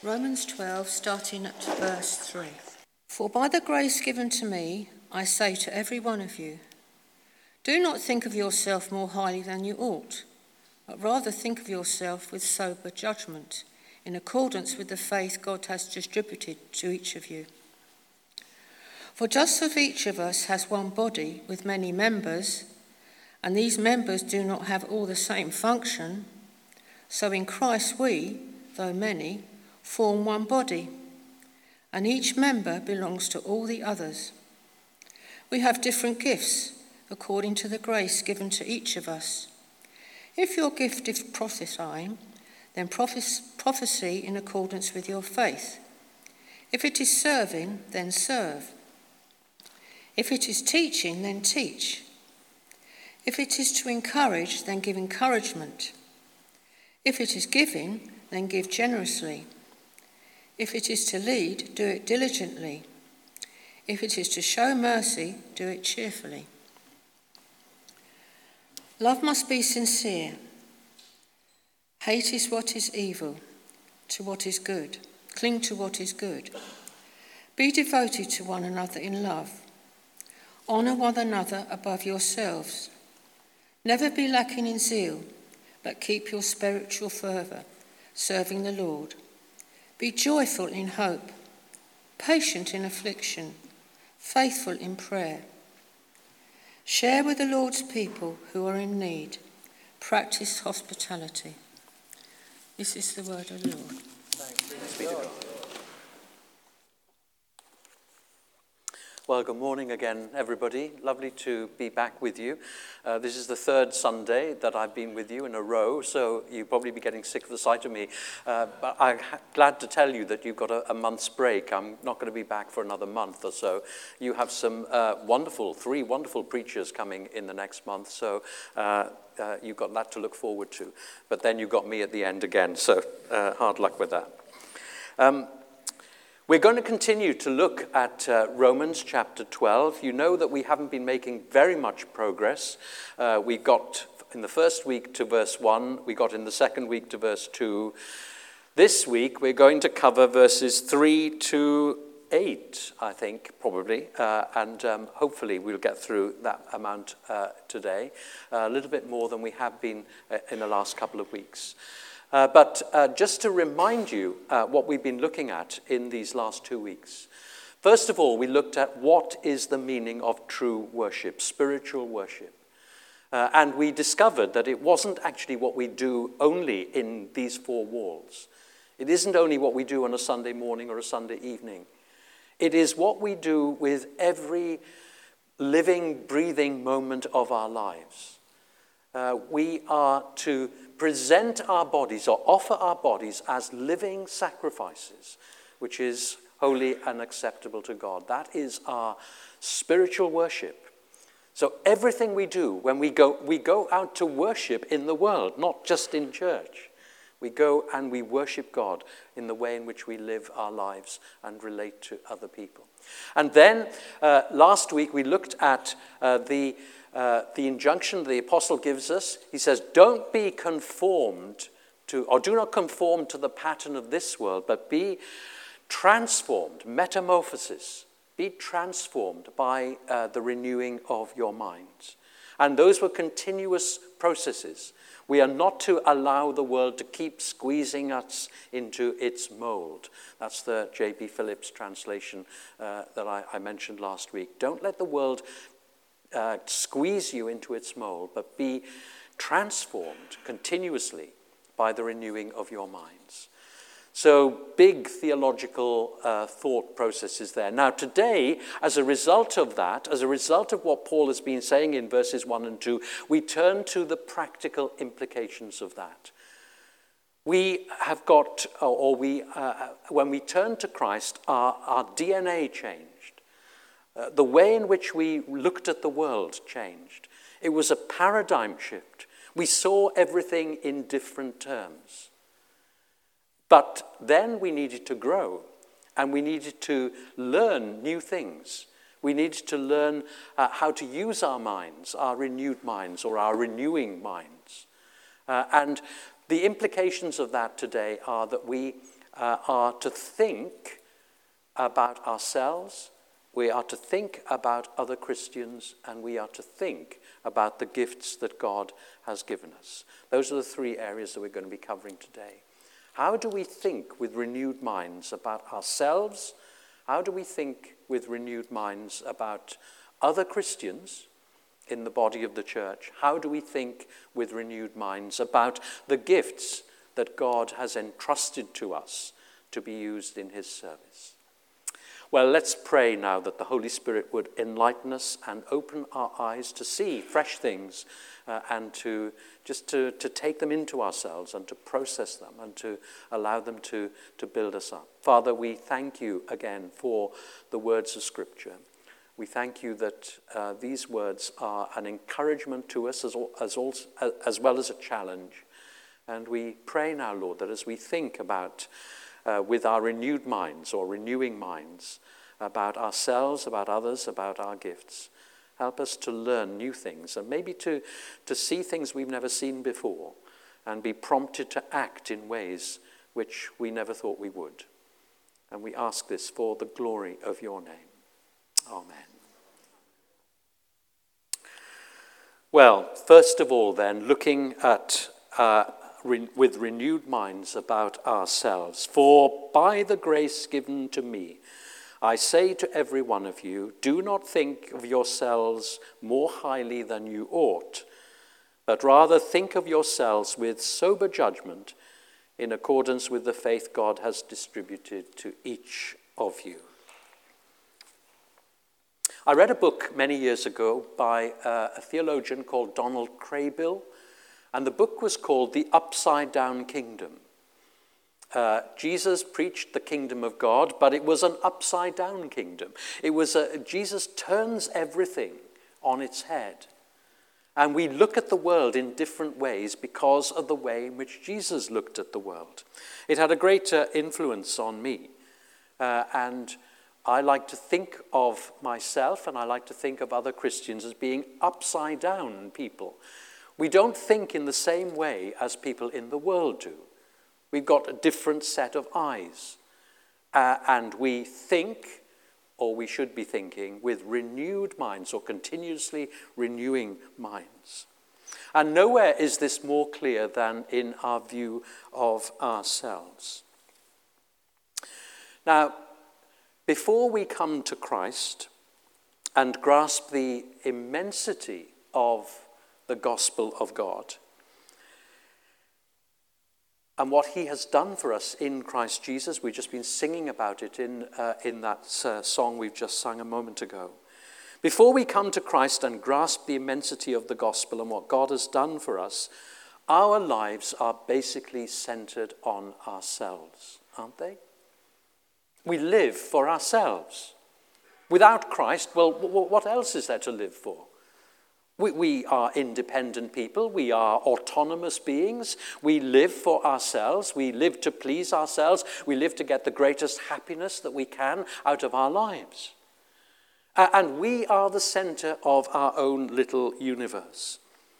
Romans 12, starting at verse 3. For by the grace given to me, I say to every one of you, do not think of yourself more highly than you ought, but rather think of yourself with sober judgment, in accordance with the faith God has distributed to each of you. For just as each of us has one body with many members, and these members do not have all the same function, so in Christ we, though many, form one body, and each member belongs to all the others. We have different gifts according to the grace given to each of us. If your gift is prophesying, then prophecy in accordance with your faith. If it is serving, then serve. If it is teaching, then teach. If it is to encourage, then give encouragement. If it is giving, then give generously. If it is to lead, do it diligently. If it is to show mercy, do it cheerfully. Love must be sincere. Hate is what is evil, to what is good. Cling to what is good. Be devoted to one another in love. Honour one another above yourselves. Never be lacking in zeal, but keep your spiritual fervour, serving the Lord. Be joyful in hope, patient in affliction, faithful in prayer. Share with the Lord's people who are in need. Practice hospitality. This is the word of the Lord. Thanks be to God. Well, good morning again, everybody. Lovely to be back with you. This is the third Sunday that I've been with you in a row, so you'll probably be getting sick of the sight of me. But I'm glad to tell you that you've got a month's break. I'm not going to be back for another month or so. You have some three wonderful preachers coming in the next month, so you've got that to look forward to. But then you've got me at the end again, so hard luck with that. We're going to continue to look at Romans chapter 12. You know that we haven't been making very much progress. We got in the first week to verse 1. We got in the second week to verse 2. This week we're going to cover verses 3 to 8, I think, probably. And hopefully we'll get through that amount today. A little bit more than we have been in the last couple of weeks. But just to remind you what we've been looking at in these last 2 weeks. First of all, we looked at what is the meaning of true worship, spiritual worship. And we discovered that it wasn't actually what we do only in these four walls. It isn't only what we do on a Sunday morning or a Sunday evening. It is what we do with every living, breathing moment of our lives. We are to present our bodies or offer our bodies as living sacrifices, which is holy and acceptable to God. That is our spiritual worship. So everything we do when we go out to worship in the world, not just in church. We go and we worship God in the way in which we live our lives and relate to other people. And then last week we looked at the injunction the apostle gives us. He says, don't be conformed to, or do not conform to the pattern of this world, but be transformed, metamorphosis. Be transformed by the renewing of your minds. And those were continuous processes. We are not to allow the world to keep squeezing us into its mold. That's the J.B. Phillips translation that I mentioned last week. Don't let the world squeeze you into its mold, but be transformed continuously by the renewing of your minds. So big theological thought processes there. Now today, as a result of that, as a result of what Paul has been saying in verses 1 and 2, we turn to the practical implications of that. We have got, when we turn to Christ, our DNA changed. The way in which we looked at the world changed. It was a paradigm shift. We saw everything in different terms. But then we needed to grow, and we needed to learn new things. We needed to learn how to use our minds, our renewed minds, or our renewing minds. And the implications of that today are that we are to think about ourselves, we are to think about other Christians, and we are to think about the gifts that God has given us. Those are the three areas that we're going to be covering today. How do we think with renewed minds about ourselves? How do we think with renewed minds about other Christians in the body of the church? How do we think with renewed minds about the gifts that God has entrusted to us to be used in his service? Well, let's pray now that the Holy Spirit would enlighten us and open our eyes to see fresh things and to take them into ourselves and to process them and to allow them to build us up. Father, we thank you again for the words of Scripture. We thank you that these words are an encouragement to us as well as a challenge. And we pray now, Lord, that as we think about with our renewed minds or renewing minds about ourselves, about others, about our gifts, help us to learn new things and maybe to see things we've never seen before and be prompted to act in ways which we never thought we would. And we ask this for the glory of your name. Amen. Well, first of all then, looking at with renewed minds about ourselves. For by the grace given to me, I say to every one of you, do not think of yourselves more highly than you ought, but rather think of yourselves with sober judgment in accordance with the faith God has distributed to each of you. I read a book many years ago by a theologian called Donald Craybill, and the book was called The Upside Down Kingdom. Jesus preached the kingdom of God, but it was an upside down kingdom. It was Jesus turns everything on its head. And we look at the world in different ways because of the way in which Jesus looked at the world. It had a great influence on me. And I like to think of myself and I like to think of other Christians as being upside down people. We don't think in the same way as people in the world do. We've got a different set of eyes. And we think, or we should be thinking, with renewed minds or continuously renewing minds. And nowhere is this more clear than in our view of ourselves. Now, before we come to Christ and grasp the immensity of the gospel of God and what he has done for us in Christ Jesus, we've just been singing about it in that song we've just sung a moment ago. Before we come to Christ and grasp the immensity of the gospel and what God has done for us, our lives are basically centered on ourselves, aren't they? We live for ourselves. Without Christ, well, what else is there to live for? We are independent people. We are autonomous beings. We live for ourselves. We live to please ourselves. We live to get the greatest happiness that we can out of our lives. And we are the center of our own little universe.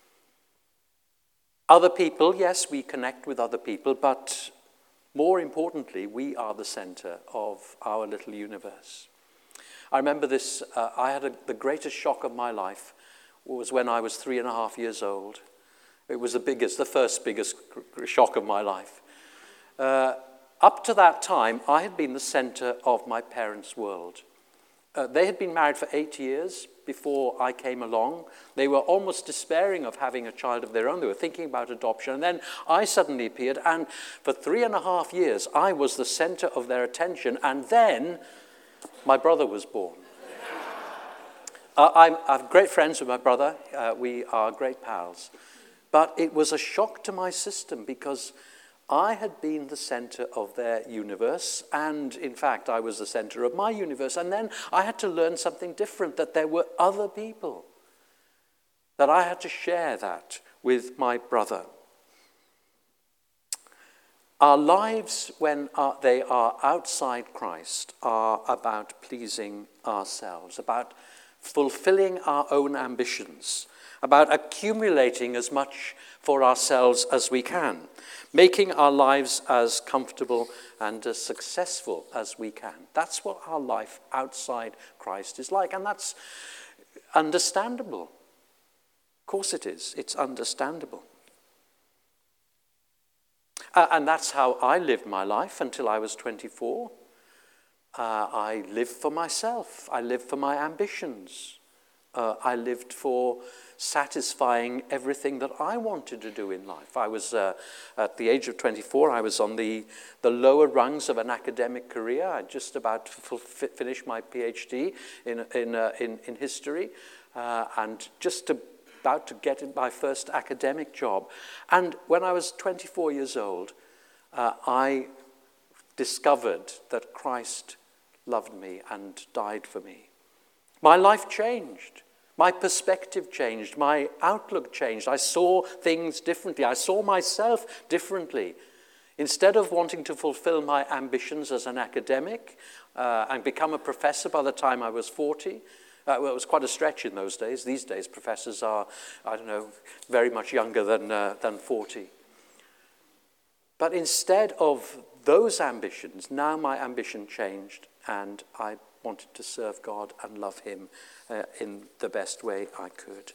Other people, yes, we connect with other people, but more importantly, we are the center of our little universe. I remember this, I had the greatest shock of my life was when I was 3.5 years old. It was the first biggest shock of my life. Up to that time, I had been the center of my parents' world. They had been married for 8 years before I came along. They were almost despairing of having a child of their own. They were thinking about adoption. And then I suddenly appeared, and for 3.5 years, I was the center of their attention. And then my brother was born. I'm great friends with my brother. We are great pals. But it was a shock to my system because I had been the center of their universe, and in fact, I was the center of my universe. And then I had to learn something different, that there were other people, that I had to share that with my brother. Our lives, when they are outside Christ, are about pleasing ourselves, about fulfilling our own ambitions, about accumulating as much for ourselves as we can, making our lives as comfortable and as successful as we can. That's what our life outside Christ is like, and that's understandable. Of course it is. It's understandable. And that's how I lived my life until I was 24. I lived for myself. I lived for my ambitions. I lived for satisfying everything that I wanted to do in life. I was, at the age of 24, I was on the lower rungs of an academic career. I just about finished my PhD in history, and just about to get my first academic job. And when I was 24 years old, I discovered that Christ loved me and died for me. My life changed. My perspective changed. My outlook changed. I saw things differently. I saw myself differently. Instead of wanting to fulfill my ambitions as an academic and become a professor by the time I was 40, well, it was quite a stretch in those days. These days, professors are, I don't know, very much younger than 40. But instead of those ambitions, now my ambition changed, and I wanted to serve God and love him in the best way I could.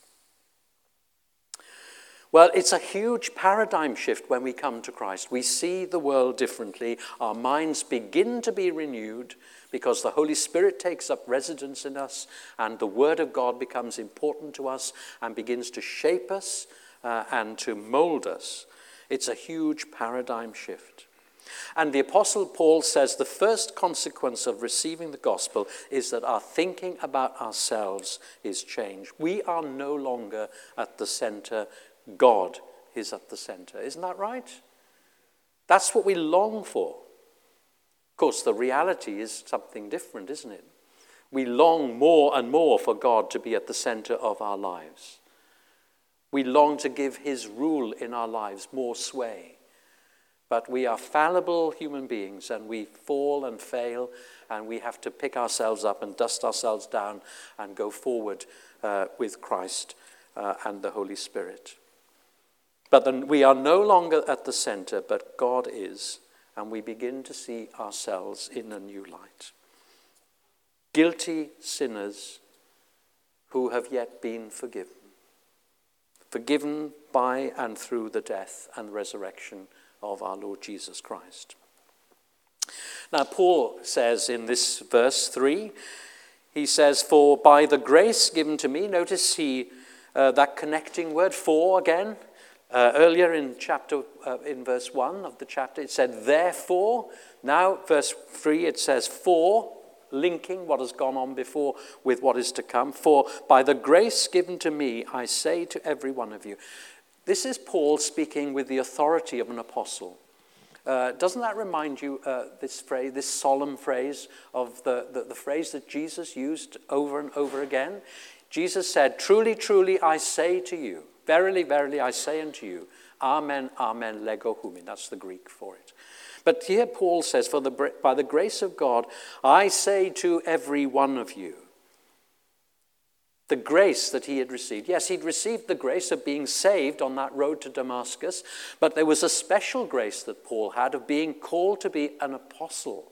Well, it's a huge paradigm shift when we come to Christ. We see the world differently. Our minds begin to be renewed because the Holy Spirit takes up residence in us, and the Word of God becomes important to us and begins to shape us and to mold us. It's a huge paradigm shift. And the Apostle Paul says the first consequence of receiving the gospel is that our thinking about ourselves is changed. We are no longer at the center. God is at the center. Isn't that right? That's what we long for. Of course, the reality is something different, isn't it? We long more and more for God to be at the center of our lives. We long to give his rule in our lives more sway. But we are fallible human beings, and we fall and fail, and we have to pick ourselves up and dust ourselves down and go forward with Christ and the Holy Spirit. But then we are no longer at the center, but God is, and we begin to see ourselves in a new light. Guilty sinners who have yet been forgiven. Forgiven by and through the death and resurrection of our Lord Jesus Christ. Now, Paul says in this verse 3, he says, "For by the grace given to me," notice that connecting word, "for" again. Earlier in verse 1 of the chapter, it said, "Therefore." Now, verse 3, it says, "For," linking what has gone on before with what is to come. "For by the grace given to me, I say to every one of you." This is Paul speaking with the authority of an apostle. Doesn't that remind you this phrase, this solemn phrase of the phrase that Jesus used over and over again? Jesus said, "Truly, truly, I say to you, verily, verily, I say unto you, amen, amen, lego humin." That's the Greek for it. But here Paul says, by the grace of God, I say to every one of you. The grace that he had received. Yes, he'd received the grace of being saved on that road to Damascus, but there was a special grace that Paul had of being called to be an apostle,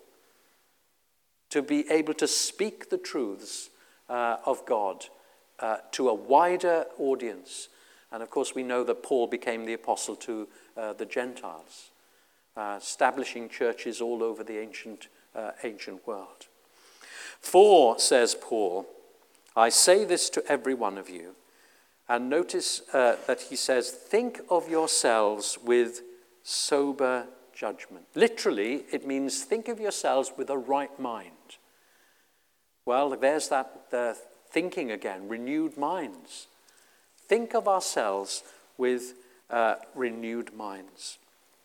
to be able to speak the truths of God to a wider audience. And of course, we know that Paul became the apostle to the Gentiles, establishing churches all over the ancient world. "For," says Paul, "I say this to every one of you." And notice that he says, "Think of yourselves with sober judgment." Literally, it means think of yourselves with a right mind. Well, there's that thinking again, renewed minds. Think of ourselves with renewed minds.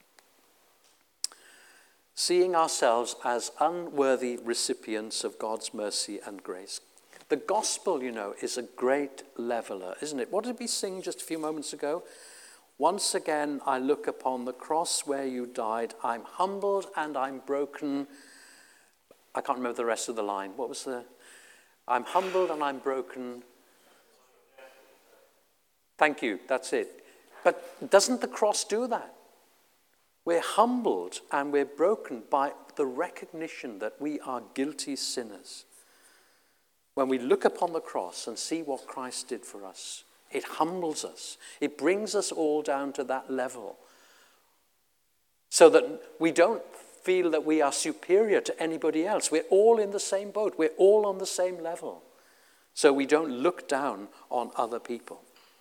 Seeing ourselves as unworthy recipients of God's mercy and grace. The gospel, is a great leveler, isn't it? What did we sing just a few moments ago? "Once again I look upon the cross where you died. I'm humbled and I'm broken." I can't remember the rest of the line. What was I'm humbled and I'm broken. Thank you, that's it. But doesn't the cross do that? We're humbled and we're broken by the recognition that we are guilty sinners. When we look upon the cross and see what Christ did for us, it humbles us. It brings us all down to that level so that we don't feel that we are superior to anybody else. We're all in the same boat. We're all on the same level. So we don't look down on other people.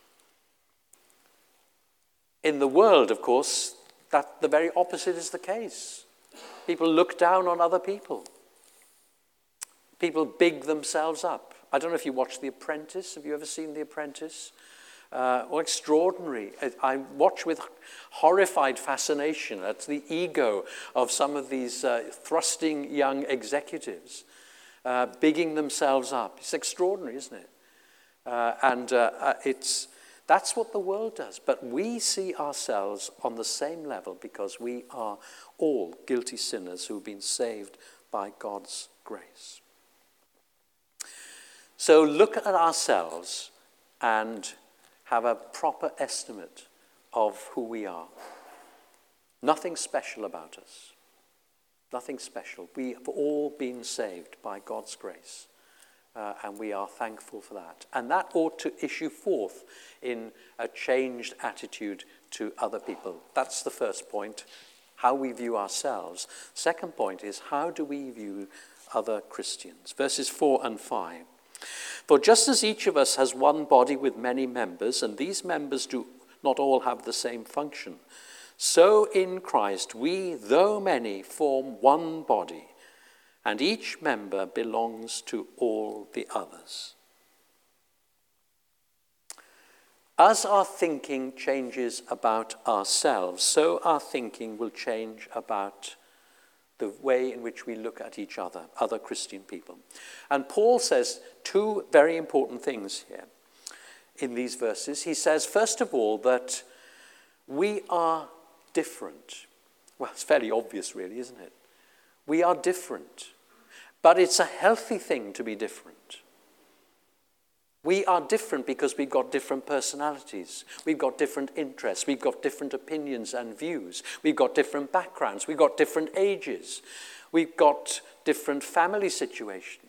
In the world, of course, that the very opposite is the case. People look down on other people. People big themselves up. I don't know if you watch The Apprentice. Have you ever seen The Apprentice? Extraordinary. I watch with horrified fascination at the ego of some of these thrusting young executives, bigging themselves up. It's extraordinary, isn't it? That's what the world does. But we see ourselves on the same level because we are all guilty sinners who've been saved by God's grace. So look at ourselves and have a proper estimate of who we are. Nothing special about us. Nothing special. We have all been saved by God's grace. And we are thankful for that. And that ought to issue forth in a changed attitude to other people. That's the first point, how we view ourselves. Second point is, how do we view other Christians? Verses 4 and 5. For just as each of us has one body with many members, and these members do not all have the same function, so in Christ we, though many, form one body, and each member belongs to all the others. As our thinking changes about ourselves, so our thinking will change about the way in which we look at each other, other Christian people. And Paul says two very important things here in these verses. He says, first of all, that we are different. Well, it's fairly obvious, really, isn't it? We are different. But it's a healthy thing to be different. We are different because we've got different personalities. We've got different interests. We've got different opinions and views. We've got different backgrounds. We've got different ages. We've got different family situations.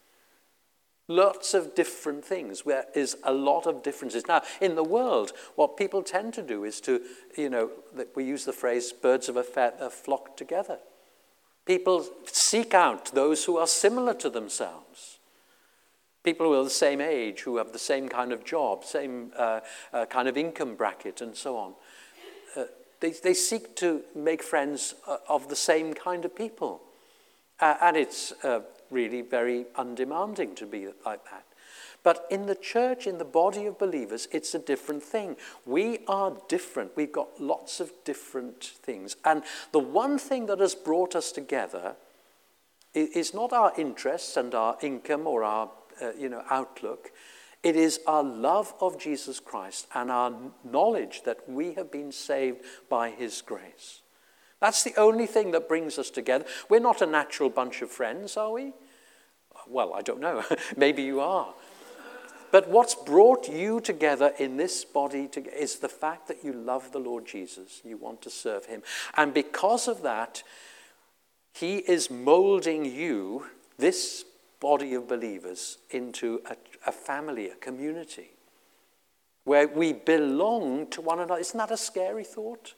Lots of different things. There is a lot of differences. Now, in the world, what people tend to do is to, we use the phrase, birds of a feather flock together. People seek out those who are similar to themselves. People who are the same age, who have the same kind of job, same kind of income bracket, and so on. They seek to make friends of the same kind of people. And it's really very undemanding to be like that. But in the church, in the body of believers, it's a different thing. We are different. We've got lots of different things. And the one thing that has brought us together is not our interests and our income or our outlook. It is our love of Jesus Christ and our knowledge that we have been saved by his grace. That's the only thing that brings us together. We're not a natural bunch of friends, are we? Well, I don't know. Maybe you are. But what's brought you together in this body is the fact that you love the Lord Jesus. You want to serve him. And because of that, he is molding you, this body of believers, into a family, a community, where we belong to one another. Isn't that a scary thought?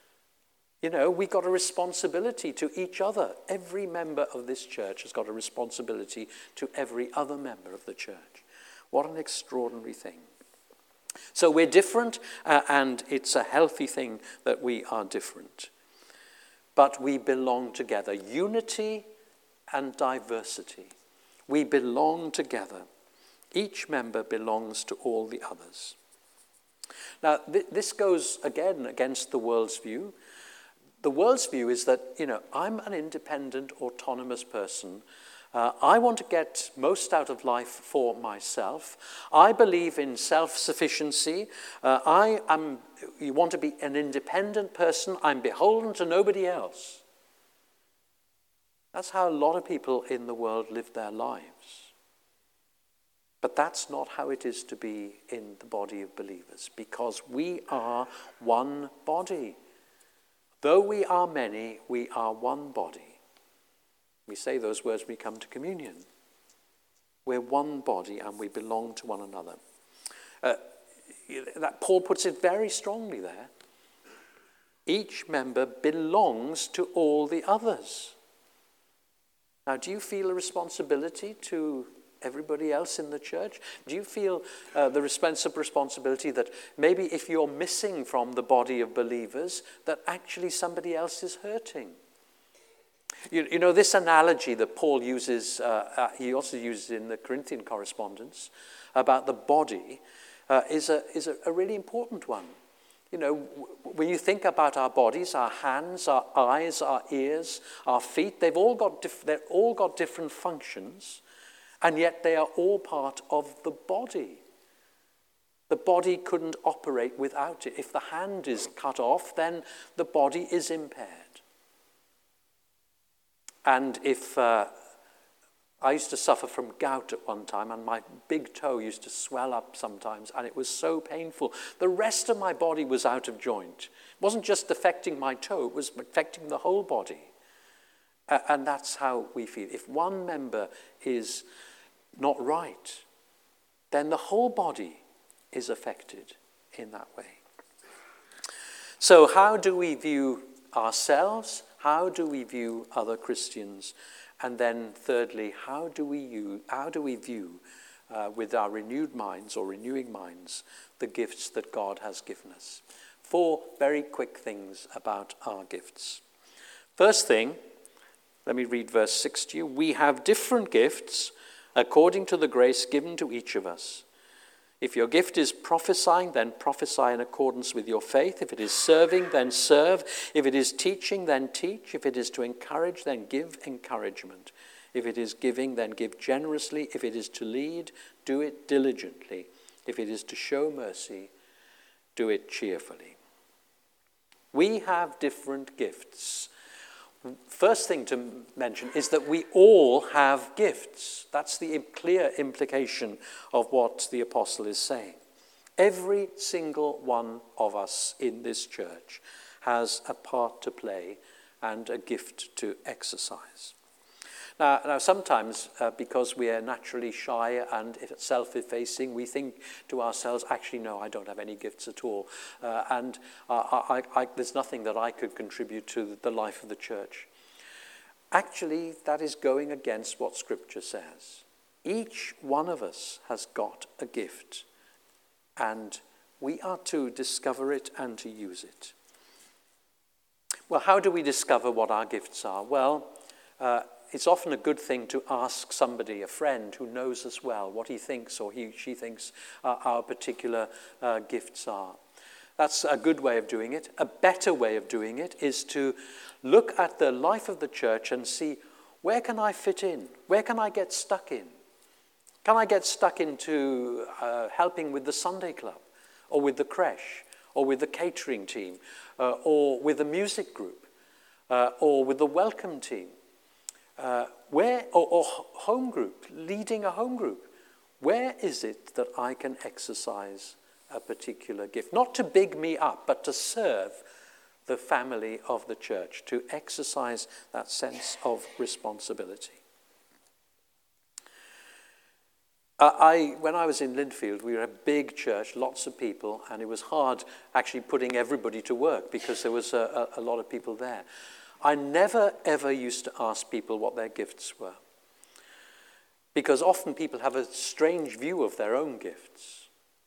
We've got a responsibility to each other. Every member of this church has got a responsibility to every other member of the church. What an extraordinary thing. So we're different, and it's a healthy thing that we are different. But we belong together. Unity and diversity. We belong together. Each member belongs to all the others. Now, this goes again against the world's view. The world's view is that, I'm an independent, autonomous person. I want to get most out of life for myself. I believe in self-sufficiency. You want to be an independent person. I'm beholden to nobody else. That's how a lot of people in the world live their lives. But that's not how it is to be in the body of believers, because we are one body. Though we are many, we are one body. We say those words when we come to communion. We're one body and we belong to one another. That Paul puts it very strongly there. Each member belongs to all the others. Now, do you feel a responsibility to everybody else in the church? Do you feel the responsibility that maybe if you're missing from the body of believers, that actually somebody else is hurting? You know, this analogy that Paul uses, he also uses in the Corinthian correspondence about the body, is a really important one. You know, when you think about our bodies, our hands, our eyes, our ears, our feet, they've all got different functions, and yet they are all part of the body. The body couldn't operate without it. If the hand is cut off, then the body is impaired. And if I used to suffer from gout at one time, and my big toe used to swell up sometimes, and it was so painful. The rest of my body was out of joint. It wasn't just affecting my toe, it was affecting the whole body. And that's how we feel. If one member is not right, then the whole body is affected in that way. So how do we view ourselves? How do we view other Christians? And then thirdly, how do we view with our renewed minds or renewing minds the gifts that God has given us? 4 very quick things about our gifts. First thing, let me read verse 6 to you. We have different gifts according to the grace given to each of us. If your gift is prophesying, then prophesy in accordance with your faith. If it is serving, then serve. If it is teaching, then teach. If it is to encourage, then give encouragement. If it is giving, then give generously. If it is to lead, do it diligently. If it is to show mercy, do it cheerfully. We have different gifts. First thing to mention is that we all have gifts. That's the clear implication of what the apostle is saying. Every single one of us in this church has a part to play and a gift to exercise. Now sometimes, because we are naturally shy and self-effacing, we think to ourselves, actually, no, I don't have any gifts at all. And there's nothing that I could contribute to the life of the church. Actually, that is going against what Scripture says. Each one of us has got a gift, and we are to discover it and to use it. Well, how do we discover what our gifts are? Well, it's often a good thing to ask somebody, a friend who knows us well, what he thinks or she thinks our particular gifts are. That's a good way of doing it. A better way of doing it is to look at the life of the church and see, where can I fit in? Where can I get stuck in? Can I get stuck into helping with the Sunday club, or with the creche, or with the catering team, or with the music group, or with the welcome team? Or home group, leading a home group. Where is it that I can exercise a particular gift? Not to big me up, but to serve the family of the church, to exercise that sense of responsibility. When I was in Linfield, we were a big church, lots of people, and it was hard actually putting everybody to work because there was a lot of people there. I never, ever used to ask people what their gifts were, because often people have a strange view of their own gifts.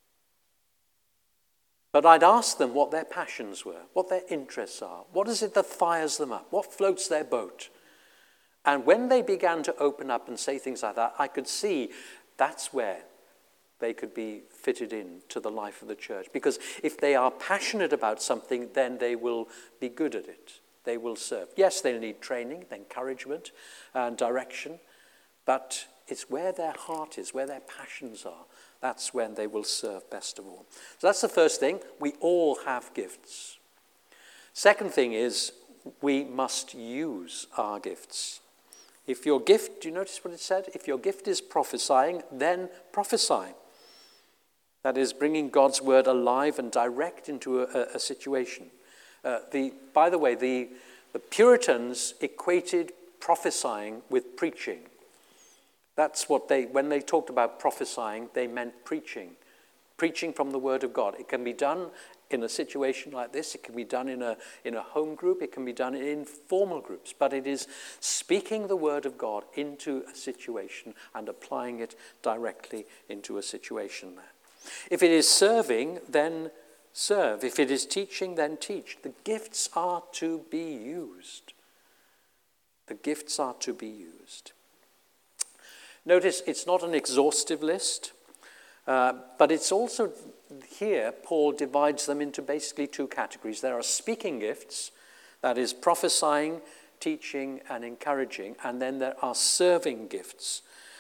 But I'd ask them what their passions were, what their interests are, what is it that fires them up, what floats their boat. And when they began to open up and say things like that, I could see that's where they could be fitted in to the life of the church. Because if they are passionate about something, then they will be good at it. They will serve. Yes, they need training, encouragement, and direction, but it's where their heart is, where their passions are. That's when they will serve best of all. So that's the first thing. We all have gifts. Second thing is, we must use our gifts. If your gift, do you notice what it said? If your gift is prophesying, then prophesy. That is bringing God's word alive and direct into a situation. By the way, the Puritans equated prophesying with preaching. That's what when they talked about prophesying, they meant preaching. Preaching from the word of God. It can be done in a situation like this. It can be done in a home group. It can be done in informal groups. But it is speaking the word of God into a situation and applying it directly into a situation there. If it is serving, then serve. If it is teaching, then teach. The gifts are to be used. The gifts are to be used. Notice it's not an exhaustive list, but it's also here, Paul divides them into basically two categories. There are speaking gifts, that is speaking, teaching, and encouraging, and then there are serving gifts.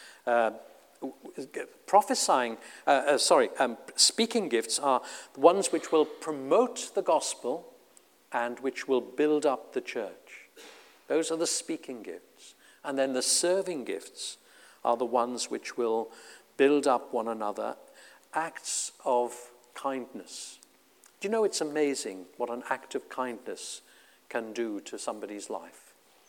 Speaking gifts are the ones which will promote the gospel and which will build up the church. Those are the speaking gifts. And then the serving gifts are the ones which will build up one another, acts of kindness. Do you know it's amazing what an act of kindness can do to somebody's life?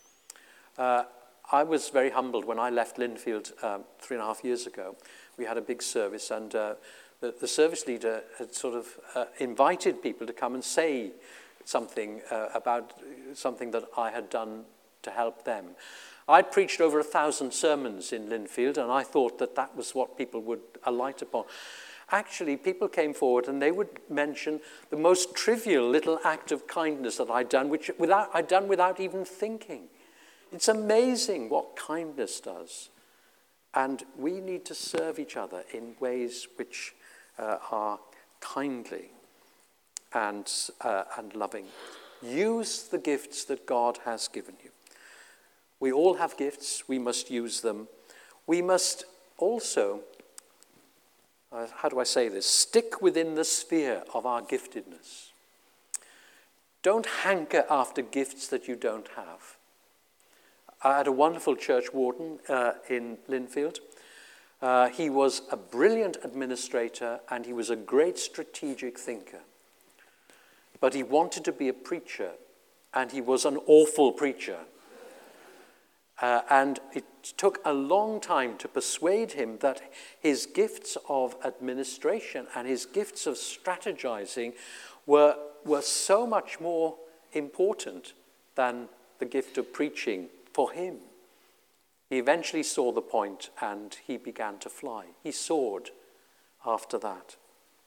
I was very humbled when I left Linfield 3.5 years ago. We had a big service, and the service leader had sort of invited people to come and say something about something that I had done to help them. I'd preached over 1,000 sermons in Linfield, and I thought that was what people would alight upon. Actually, people came forward and they would mention the most trivial little act of kindness that I'd done, without even thinking. It's amazing what kindness does. And we need to serve each other in ways which are kindly and loving. Use the gifts that God has given you. We all have gifts. We must use them. We must also, how do I say this? Stick within the sphere of our giftedness. Don't hanker after gifts that you don't have. I had a wonderful church warden in Linfield. He was a brilliant administrator and he was a great strategic thinker. But he wanted to be a preacher, and he was an awful preacher. And it took a long time to persuade him that his gifts of administration and his gifts of strategizing were so much more important than the gift of preaching for him. He eventually saw the point and he began to fly. He soared after that.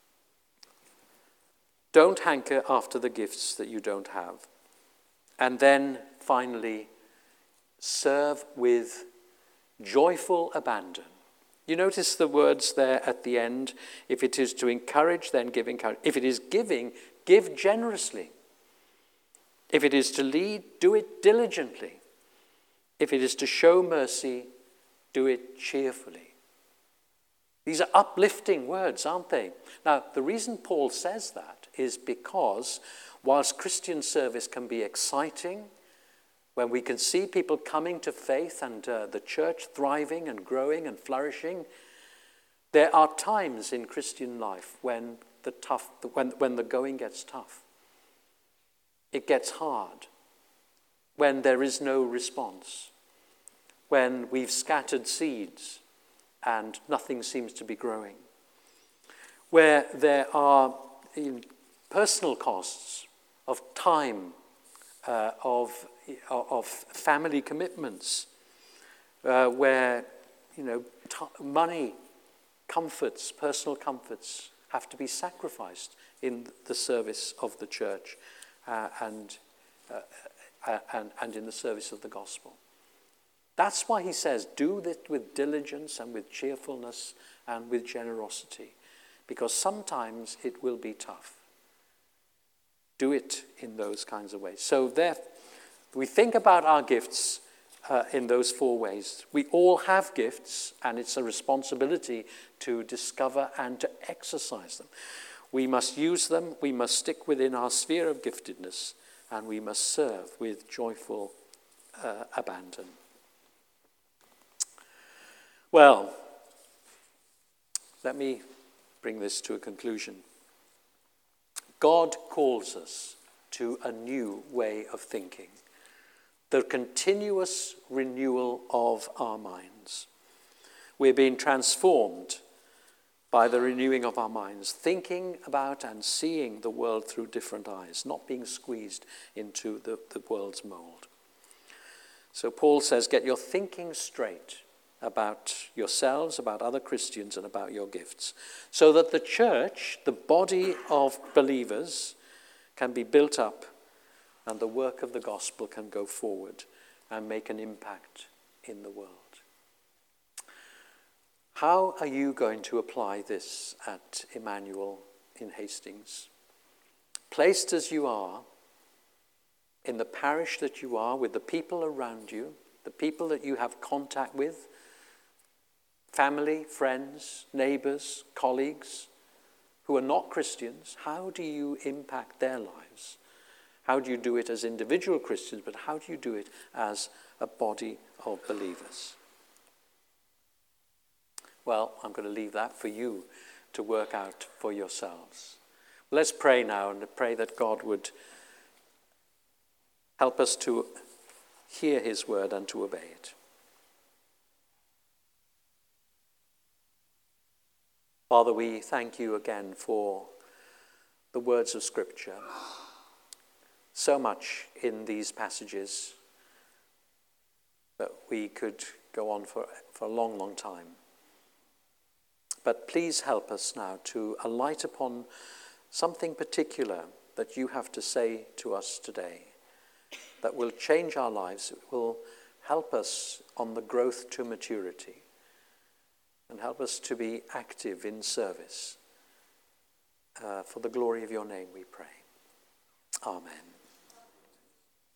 Don't hanker after the gifts that you don't have. And then finally, serve with joyful abandon. You notice the words there at the end. If it is to encourage, then give encouragement. If it is giving, give generously. If it is to lead, do it diligently. If it is to show mercy, do it cheerfully. These are uplifting words, aren't they? Now, the reason Paul says that is because whilst Christian service can be exciting, when we can see people coming to faith and the church thriving and growing and flourishing, there are times in Christian life when the going gets tough. It gets hard. When there is no response. When we've scattered seeds and nothing seems to be growing. Where there are personal costs of time, of family commitments, where money, comforts, personal comforts have to be sacrificed in the service of the church and in the service of the gospel. That's why he says, do this with diligence and with cheerfulness and with generosity, because sometimes it will be tough. Do it in those kinds of ways. So there, we think about our gifts in those 4 ways. We all have gifts, and it's a responsibility to discover and to exercise them. We must use them, we must stick within our sphere of giftedness, and we must serve with joyful abandon. Well, let me bring this to a conclusion. God calls us to a new way of thinking, the continuous renewal of our minds. We're being transformed by the renewing of our minds, thinking about and seeing the world through different eyes, not being squeezed into the world's mold. So Paul says, get your thinking straight about yourselves, about other Christians, and about your gifts, so that the church, the body of believers, can be built up and the work of the gospel can go forward and make an impact in the world. How are you going to apply this at Emmanuel in Hastings? Placed as you are, in the parish that you are, with the people around you, the people that you have contact with, family, friends, neighbors, colleagues who are not Christians, how do you impact their lives? How do you do it as individual Christians, but how do you do it as a body of believers? Well, I'm going to leave that for you to work out for yourselves. Let's pray now and pray that God would help us to hear his word and to obey it. Father, we thank you again for the words of Scripture. So much in these passages that we could go on for a long, long time. But please help us now to alight upon something particular that you have to say to us today that will change our lives, it will help us on the growth to maturity, and help us to be active in service. For the glory of your name we pray. Amen.